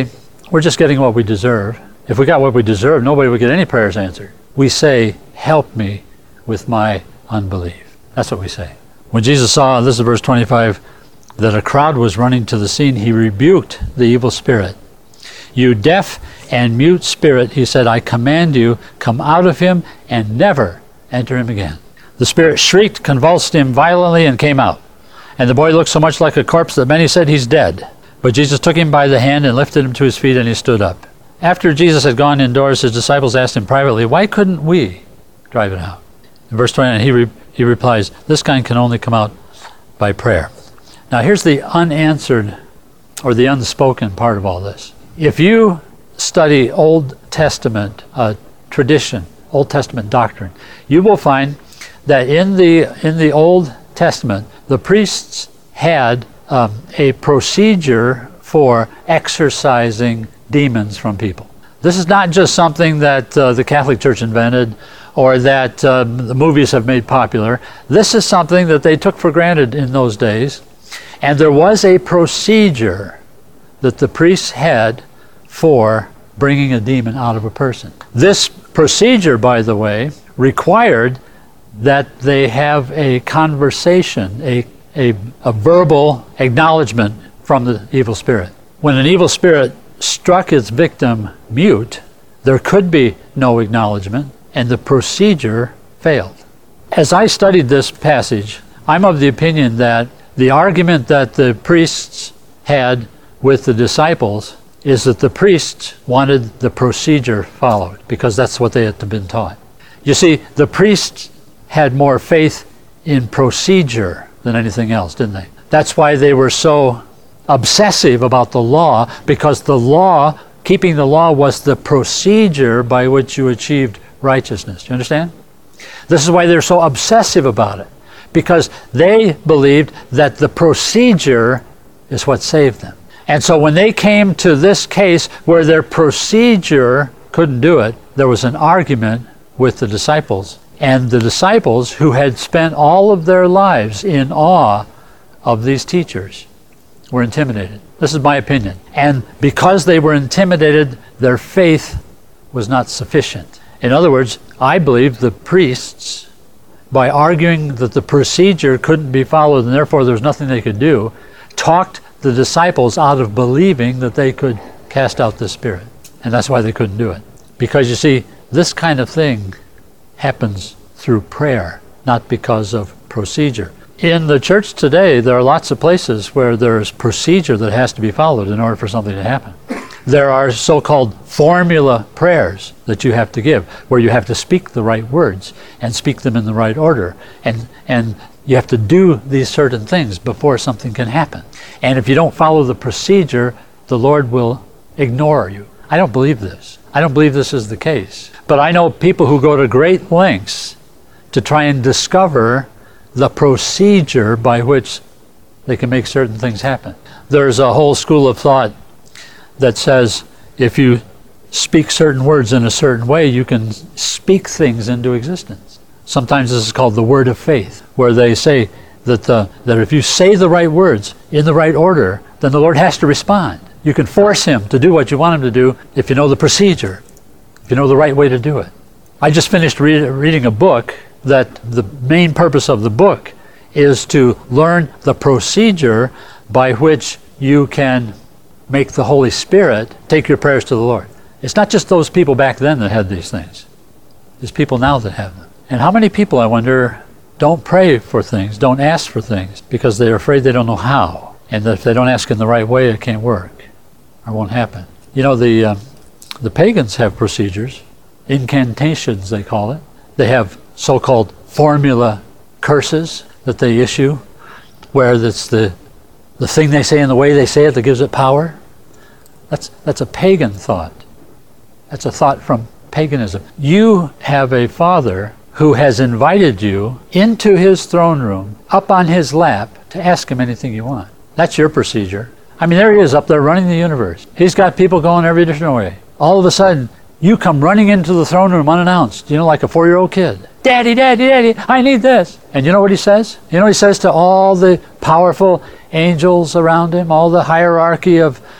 we're just getting what we deserve. If we got what we deserve, nobody would get any prayers answered. We say, help me with my unbelief. That's what we say. When Jesus saw, this is verse twenty-five, that a crowd was running to the scene, he rebuked the evil spirit. You deaf and mute spirit, he said, I command you, come out of him and never enter him again. The spirit shrieked, convulsed him violently, and came out. And the boy looked so much like a corpse that many said, he's dead. But Jesus took him by the hand and lifted him to his feet, and he stood up. After Jesus had gone indoors, his disciples asked him privately, why couldn't we drive it out? In verse twenty-nine, he, re- he replies, this kind can only come out by prayer. Now here's the unanswered or the unspoken part of all this. If you study Old Testament uh, tradition, Old Testament doctrine, you will find that in the in the Old Testament, the priests had um, a procedure for exorcising demons from people. This is not just something that uh, the Catholic Church invented or that uh, the movies have made popular. This is something that they took for granted in those days. And there was a procedure that the priests had for bringing a demon out of a person. This procedure, by the way, required that they have a conversation, a, a, a verbal acknowledgement from the evil spirit. When an evil spirit struck its victim mute, there could be no acknowledgement, and the procedure failed. As I studied this passage, I'm of the opinion that the argument that the priests had with the disciples is that the priests wanted the procedure followed, because that's what they had been taught. You see, the priests had more faith in procedure than anything else, didn't they? That's why they were so obsessive about the law, because the law, keeping the law, was the procedure by which you achieved righteousness. Do you understand? This is why they're so obsessive about it, because they believed that the procedure is what saved them. And so when they came to this case where their procedure couldn't do it, there was an argument with the disciples. And the disciples, who had spent all of their lives in awe of these teachers, were intimidated. This is my opinion. And because they were intimidated, their faith was not sufficient. In other words, I believe the priests, by arguing that the procedure couldn't be followed and therefore there's nothing they could do, talked the disciples out of believing that they could cast out the spirit. And that's why they couldn't do it. Because you see, this kind of thing happens through prayer, not because of procedure. In the church today, there are lots of places where there's procedure that has to be followed in order for something to happen. There are so-called formula prayers that you have to give, where you have to speak the right words and speak them in the right order. And, and you have to do these certain things before something can happen. And if you don't follow the procedure, the Lord will ignore you. I don't believe this. I don't believe this is the case. But I know people who go to great lengths to try and discover the procedure by which they can make certain things happen. There's a whole school of thought that says if you speak certain words in a certain way, you can speak things into existence. Sometimes this is called the word of faith, where they say that, the, that if you say the right words in the right order, then the Lord has to respond. You can force him to do what you want him to do if you know the procedure, if you know the right way to do it. I just finished read, reading a book that the main purpose of the book is to learn the procedure by which you can make the Holy Spirit take your prayers to the Lord. It's not just those people back then that had these things. There's people now that have them. And how many people, I wonder, don't pray for things, don't ask for things, because they're afraid they don't know how. And that if they don't ask in the right way, it can't work or won't happen. You know, the, uh, the pagans have procedures, incantations they call it. They have so-called formula curses that they issue, where it's the, the thing they say and the way they say it that gives it power. That's, that's a pagan thought. That's a thought from paganism. You have a Father who has invited you into his throne room, up on his lap, to ask him anything you want. That's your procedure. I mean, there he is up there running the universe. He's got people going every different way. All of a sudden, you come running into the throne room unannounced, you know, like a four-year-old kid. Daddy, daddy, daddy, I need this. And you know what he says? You know what he says to all the powerful angels around him, all the hierarchy of,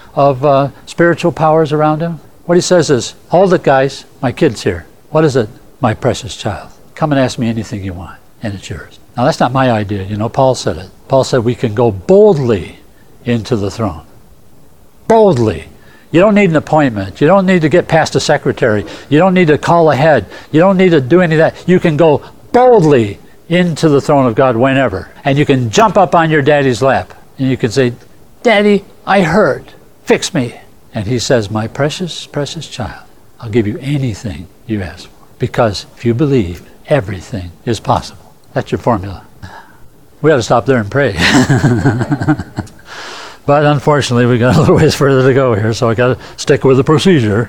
of uh, spiritual powers around him? What he says is, hold it, guys, my kid's here. What is it? My precious child. Come and ask me anything you want, and it's yours. Now, that's not my idea. You know, Paul said it. Paul said we can go boldly into the throne. Boldly. You don't need an appointment. You don't need to get past a secretary. You don't need to call ahead. You don't need to do any of that. You can go boldly into the throne of God whenever. And you can jump up on your daddy's lap. And you can say, Daddy, I hurt. Fix me. And he says, my precious, precious child, I'll give you anything you ask for. Because if you believe, everything is possible. That's your formula. We ought to stop there and pray. But unfortunately, we got a little ways further to go here, so I got to stick with the procedure.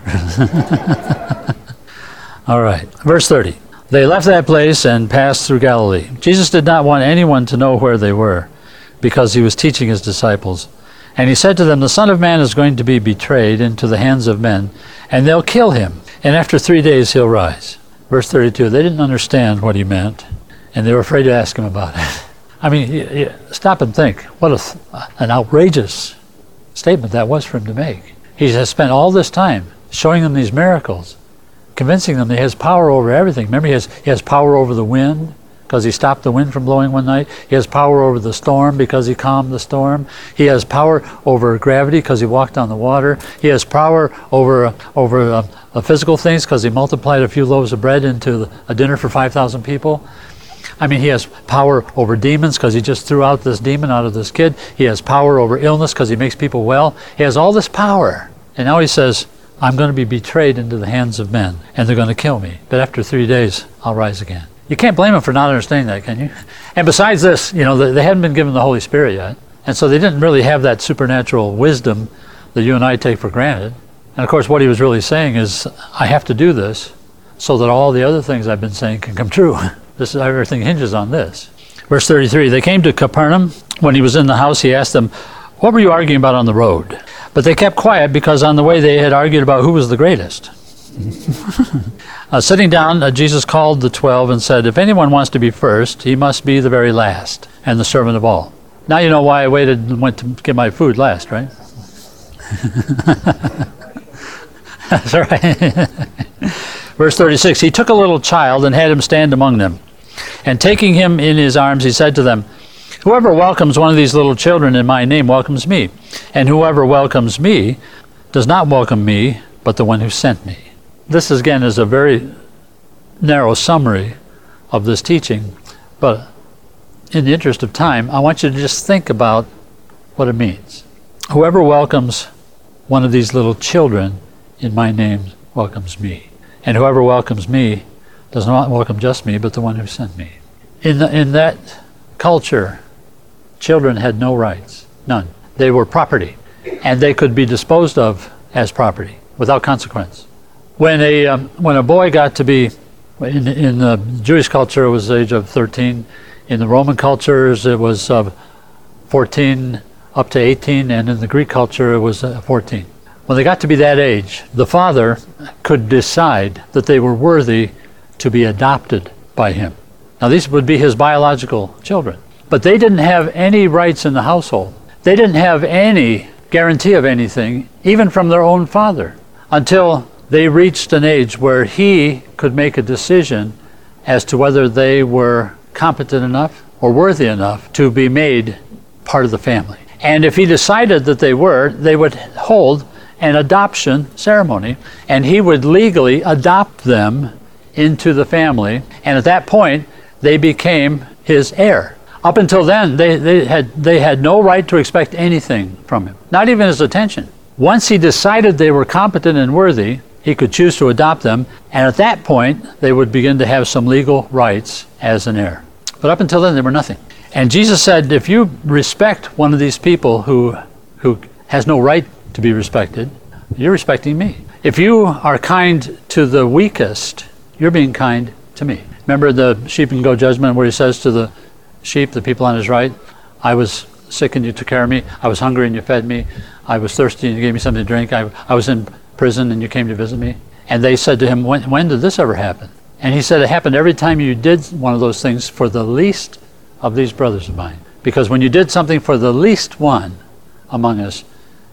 All right, verse thirty. They left that place and passed through Galilee. Jesus did not want anyone to know where they were, because he was teaching his disciples. And he said to them, the Son of Man is going to be betrayed into the hands of men, and they'll kill him, and after three days he'll rise. Verse thirty-two, they didn't understand what he meant, and they were afraid to ask him about it. I mean, y- y- stop and think. What a th- an outrageous statement that was for him to make. He has spent all this time showing them these miracles, convincing them that he has power over everything. Remember, he has, he has power over the wind, because he stopped the wind from blowing one night. He has power over the storm because he calmed the storm. He has power over gravity because he walked on the water. He has power over over uh, uh, physical things because he multiplied a few loaves of bread into a dinner for five thousand people. I mean, he has power over demons because he just threw out this demon out of this kid. He has power over illness because he makes people well. He has all this power. And now he says, I'm going to be betrayed into the hands of men, and they're going to kill me. But after three days, I'll rise again. You can't blame him for not understanding that, can you? And besides this, you know, they, they hadn't been given the Holy Spirit yet. And so they didn't really have that supernatural wisdom that you and I take for granted. And of course, what he was really saying is, I have to do this so that all the other things I've been saying can come true. This is, everything hinges on this. Verse thirty-three, they came to Capernaum. When he was in the house, he asked them, what were you arguing about on the road? But they kept quiet because on the way they had argued about who was the greatest. uh, sitting down, uh, Jesus called the twelve and said, if anyone wants to be first, he must be the very last and the servant of all. Now you know why I waited and went to get my food last, right? That's right. Verse thirty-six, he took a little child and had him stand among them. And taking him in his arms, he said to them, whoever welcomes one of these little children in my name welcomes me. And whoever welcomes me does not welcome me, but the one who sent me. This, again, is a very narrow summary of this teaching. But in the interest of time, I want you to just think about what it means. Whoever welcomes one of these little children in my name welcomes me. And whoever welcomes me does not welcome just me, but the one who sent me. In, the, in that culture, children had no rights, none. They were property, and they could be disposed of as property without consequence. When a um, when a boy got to be, in, in the Jewish culture, it was the age of thirteen. In the Roman cultures, it was uh, fourteen up to eighteen, and in the Greek culture, it was uh, fourteen. When they got to be that age, the father could decide that they were worthy to be adopted by him. Now, these would be his biological children. But they didn't have any rights in the household. They didn't have any guarantee of anything, even from their own father, until they reached an age where he could make a decision as to whether they were competent enough or worthy enough to be made part of the family. And if he decided that they were, they would hold an adoption ceremony, and he would legally adopt them into the family, and at that point, they became his heir. Up until then, they, they had they had no right to expect anything from him, not even his attention. Once he decided they were competent and worthy, he could choose to adopt them, and at that point, they would begin to have some legal rights as an heir. But up until then, they were nothing. And Jesus said, if you respect one of these people who who has no right to be respected, you're respecting me. If you are kind to the weakest, you're being kind to me. Remember the sheep and goat judgment where he says to the sheep, the people on his right, I was sick and you took care of me. I was hungry and you fed me. I was thirsty and you gave me something to drink. I, I was in prison and you came to visit me. And they said to him, when, when did this ever happen? And he said, it happened every time you did one of those things for the least of these brothers of mine. Because when you did something for the least one among us,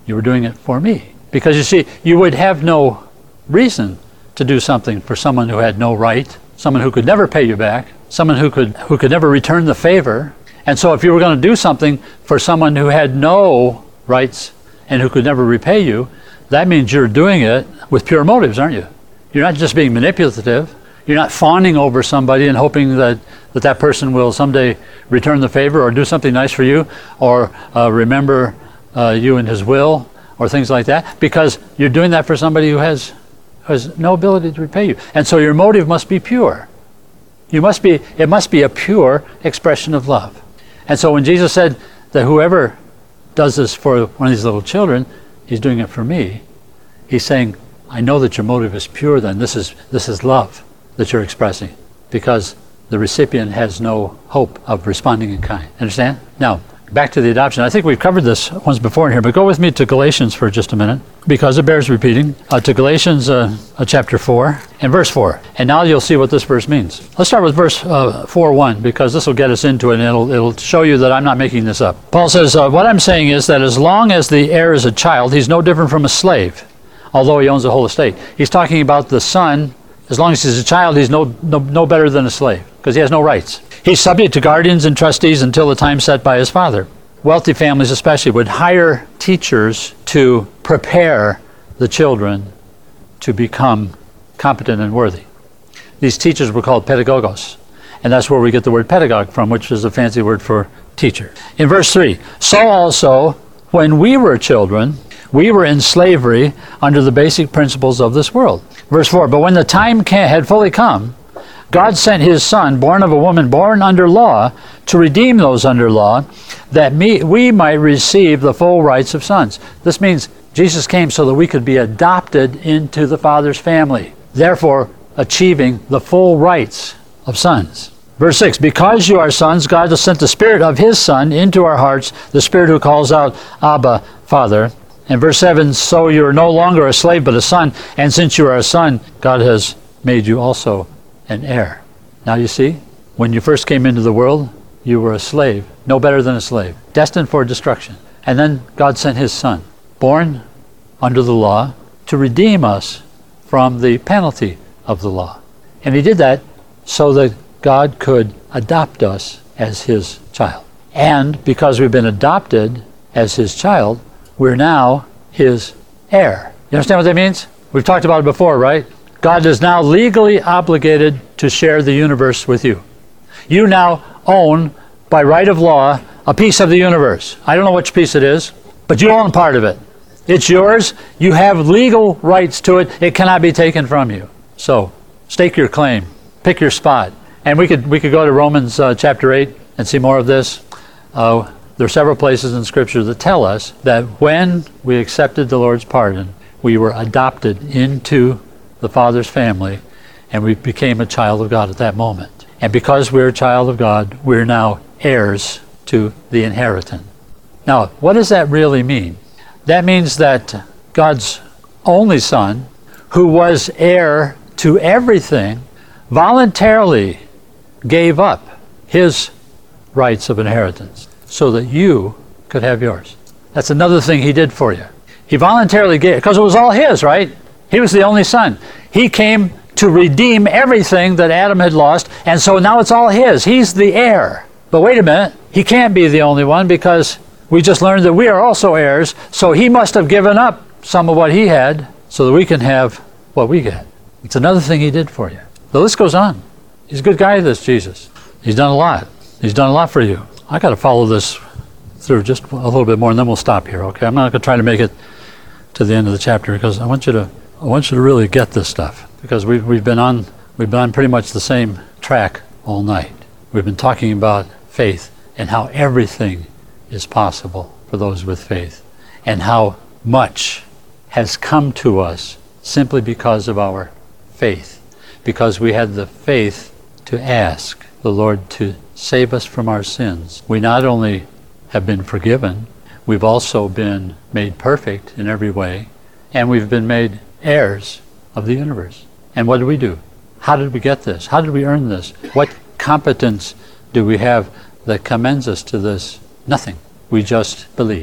You were doing it for me. Because you see, you would have no reason to do something for someone who had no right, someone who could never pay you back, someone who could who could never return the favor. And so if you were going to do something for someone who had no rights and who could never repay you, that means you're doing it with pure motives, aren't you? You're not just being manipulative. You're not fawning over somebody and hoping that that, that person will someday return the favor or do something nice for you or uh, remember uh, you in his will or things like that, because you're doing that for somebody who has, who has no ability to repay you. And so your motive must be pure. You must be, it must be a pure expression of love. And so when Jesus said that whoever does this for one of these little children, he's doing it for me, he's saying, I know that your motive is pure then. This is, this is love that you're expressing, because the recipient has no hope of responding in kind. Understand? Now, back to the adoption. I think we've covered this once before in here, but go with me to Galatians for just a minute, because it bears repeating. Uh, to Galatians uh, uh, chapter four and verse four. And now you'll see what this verse means. Let's start with verse uh, four one, because this will get us into it, and it'll, it'll show you that I'm not making this up. Paul says, uh, what I'm saying is that as long as the heir is a child, he's no different from a slave, although he owns the whole estate. He's talking about the son. As long as he's a child, he's no, no, no better than a slave, because he has no rights. He's subject to guardians and trustees until the time set by his father. Wealthy families especially would hire teachers to prepare the children to become competent and worthy. These teachers were called pedagogos, and that's where we get the word pedagogue from, which is a fancy word for teacher. In verse three, so also, when we were children, we were in slavery under the basic principles of this world. Verse four, but when the time had fully come, God sent his son, born of a woman, born under law, to redeem those under law, that me, we might receive the full rights of sons. This means Jesus came so that we could be adopted into the Father's family, therefore achieving the full rights of sons. Verse six, because you are sons, God has sent the Spirit of his Son into our hearts, the Spirit who calls out, Abba, Father. And verse seven, so you are no longer a slave but a son, and since you are a son, God has made you also an heir. Now you see, when you first came into the world, you were a slave, no better than a slave, destined for destruction. And then God sent his son, born under the law, to redeem us from the penalty of the law. And he did that so that God could adopt us as his child. And because we've been adopted as his child, we're now his heir. You understand what that means? We've talked about it before, right? God is now legally obligated to share the universe with you. You now own, by right of law, a piece of the universe. I don't know which piece it is, but you own part of it. It's yours. You have legal rights to it. It cannot be taken from you. So, stake your claim. Pick your spot. And we could we could go to Romans uh, chapter eight and see more of this. Uh, there are several places in Scripture that tell us that when we accepted the Lord's pardon, we were adopted into the Father's family, and we became a child of God at that moment. And because we're a child of God, we're now heirs to the inheritance. Now, what does that really mean? That means that God's only Son, who was heir to everything, voluntarily gave up his rights of inheritance so that you could have yours. That's another thing he did for you. He voluntarily gave, because it was all his, right? He was the only son. He came to redeem everything that Adam had lost, and so now it's all his. He's the heir. But wait a minute, he can't be the only one, because we just learned that we are also heirs, so he must have given up some of what he had so that we can have what we get. It's another thing he did for you. The list goes on. He's a good guy, this Jesus. He's done a lot. He's done a lot for you. I got to follow this through just a little bit more, and then we'll stop here, okay? I'm not going to try to make it to the end of the chapter, because I want you to I want you to really get this stuff, because we've we've been on we've been on pretty much the same track all night. We've been talking about faith and how everything is possible for those with faith, and how much has come to us simply because of our faith, because we had the faith to ask the Lord to save us from our sins. We not only have been forgiven, we've also been made perfect in every way, and we've been made heirs of the universe. And what did we do? How did we get this? How did we earn this? What competence do we have that commends us to this? Nothing. We just believe.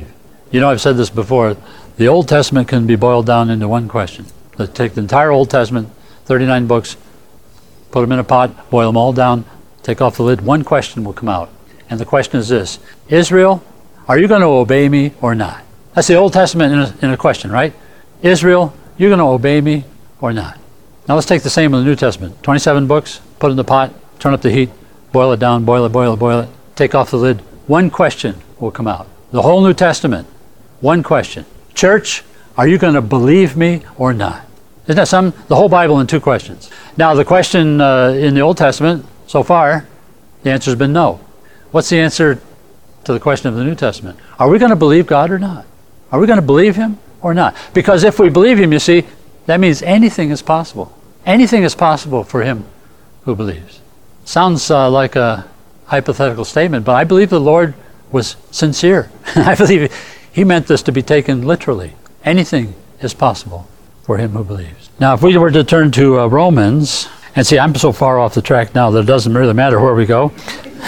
You know, I've said this before. The Old Testament can be boiled down into one question. Let's take the entire Old Testament, thirty-nine books, put them in a pot, boil them all down, take off the lid. One question will come out. And the question is this: Israel, are you going to obey me or not? That's the Old Testament in a, in a question, right? Israel, you're going to obey me or not? Now let's take the same in the New Testament. twenty-seven books, put in the pot, turn up the heat, boil it down, boil it, boil it, boil it, take off the lid. One question will come out. The whole New Testament, one question. Church, are you going to believe me or not? Isn't that some? The whole Bible in two questions. Now the question uh, in the Old Testament, so far, the answer's been no. What's the answer to the question of the New Testament? Are we going to believe God or not? Are we going to believe him or not? Because if we believe him, you see, that means anything is possible. Anything is possible for him who believes. Sounds uh, like a hypothetical statement, but I believe the Lord was sincere. I believe he meant this to be taken literally. Anything is possible for him who believes. Now, if we were to turn to uh, Romans, and see, I'm so far off the track now that it doesn't really matter where we go.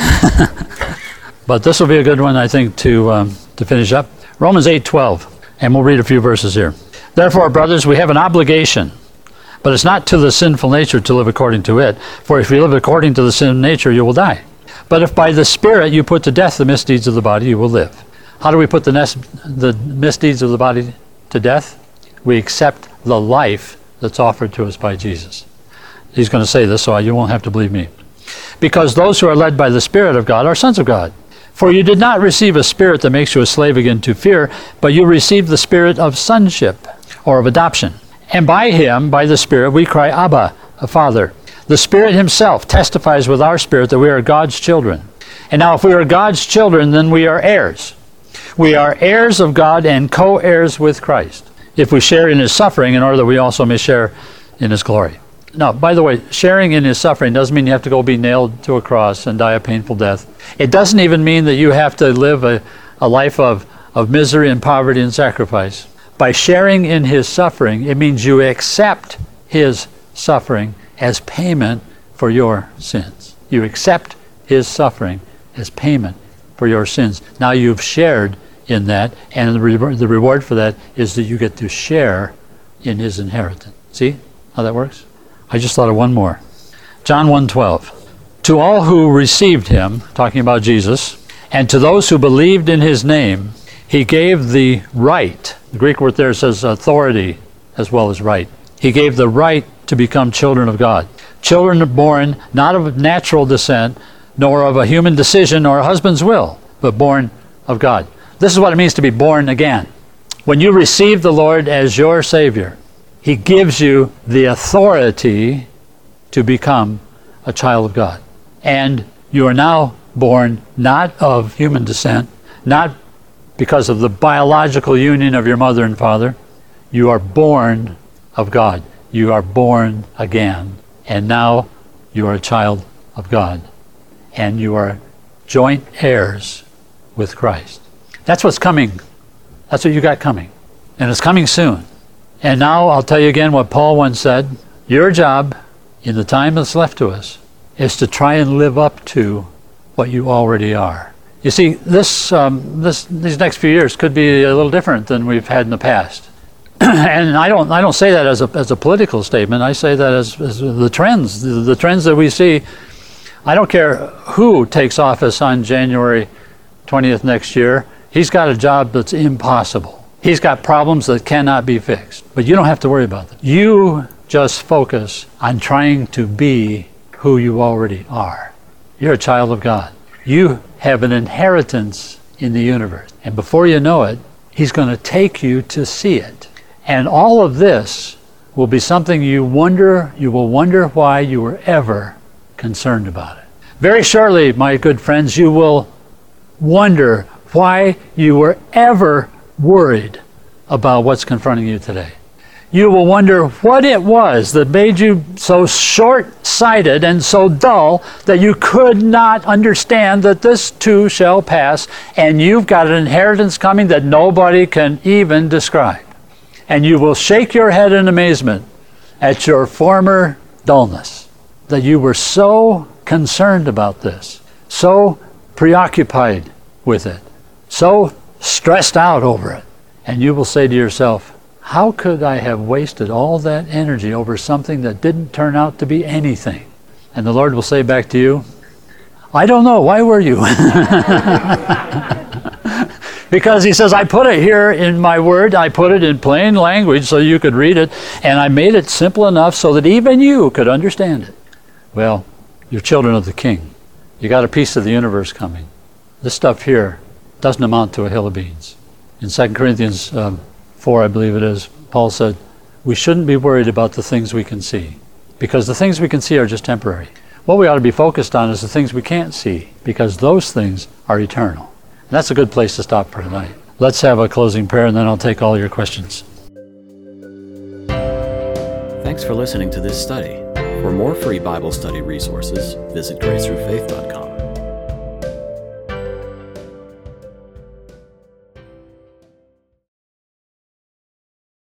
But this will be a good one, I think, to um, to finish up. Romans eight twelve, and we'll read a few verses here. Therefore, brothers, we have an obligation, but it's not to the sinful nature to live according to it. For if you live according to the sin nature, you will die. But if by the Spirit you put to death the misdeeds of the body, you will live. How do we put the, nes- the misdeeds of the body to death? We accept the life that's offered to us by Jesus. He's going to say this, so you won't have to believe me. Because those who are led by the Spirit of God are sons of God. For you did not receive a spirit that makes you a slave again to fear, but you received the spirit of sonship, or of adoption. And by him, by the Spirit, we cry, Abba, a Father. The Spirit himself testifies with our spirit that we are God's children. And now if we are God's children, then we are heirs. We are heirs of God and co-heirs with Christ, if we share in his suffering, in order that we also may share in his glory. Now, by the way, sharing in his suffering doesn't mean you have to go be nailed to a cross and die a painful death. It doesn't even mean that you have to live a, a life of, of misery and poverty and sacrifice. By sharing in his suffering, it means you accept his suffering as payment for your sins. You accept his suffering as payment for your sins. Now you've shared in that, and the, re- the reward for that is that you get to share in his inheritance. See how that works? I just thought of one more. John one twelve. To all who received him, talking about Jesus, and to those who believed in his name, he gave the right. The Greek word there says authority as well as right. He gave the right to become children of God. Children born not of natural descent, nor of a human decision or a husband's will, but born of God. This is what it means to be born again. When you receive the Lord as your Savior, he gives you the authority to become a child of God. And you are now born not of human descent, not because of the biological union of your mother and father. You are born of God. You are born again. And now you are a child of God. And you are joint heirs with Christ. That's what's coming. That's what you got coming. And it's coming soon. And now I'll tell you again what Paul once said. Your job, in the time that's left to us, is to try and live up to what you already are. You see, this, um, this, these next few years could be a little different than we've had in the past. And I don't, I don't say that as a, as a political statement. I say that as, as the trends, the, the trends that we see. I don't care who takes office on January twentieth next year. He's got a job that's impossible. He's got problems that cannot be fixed. But you don't have to worry about them. You just focus on trying to be who you already are. You're a child of God. You have an inheritance in the universe. And before you know it, he's going to take you to see it. And all of this will be something you wonder, you will wonder why you were ever concerned about it. Very shortly, my good friends, you will wonder why you were ever worried about what's confronting you today. You will wonder what it was that made you so short-sighted and so dull that you could not understand that this too shall pass, and you've got an inheritance coming that nobody can even describe. And you will shake your head in amazement at your former dullness, that you were so concerned about this, so preoccupied with it, so stressed out over it. And you will say to yourself, how could I have wasted all that energy over something that didn't turn out to be anything? And the Lord will say back to you, I don't know, why were you? Because he says, I put it here in my word, I put it in plain language so you could read it, and I made it simple enough so that even you could understand it. Well, you're children of the King. You got a piece of the universe coming. This stuff here doesn't amount to a hill of beans. In Second Corinthians um, four, I believe it is, Paul said, we shouldn't be worried about the things we can see, because the things we can see are just temporary. What we ought to be focused on is the things we can't see, because those things are eternal. And that's a good place to stop for tonight. Let's have a closing prayer, and then I'll take all your questions. Thanks for listening to this study. For more free Bible study resources, visit grace through faith dot com.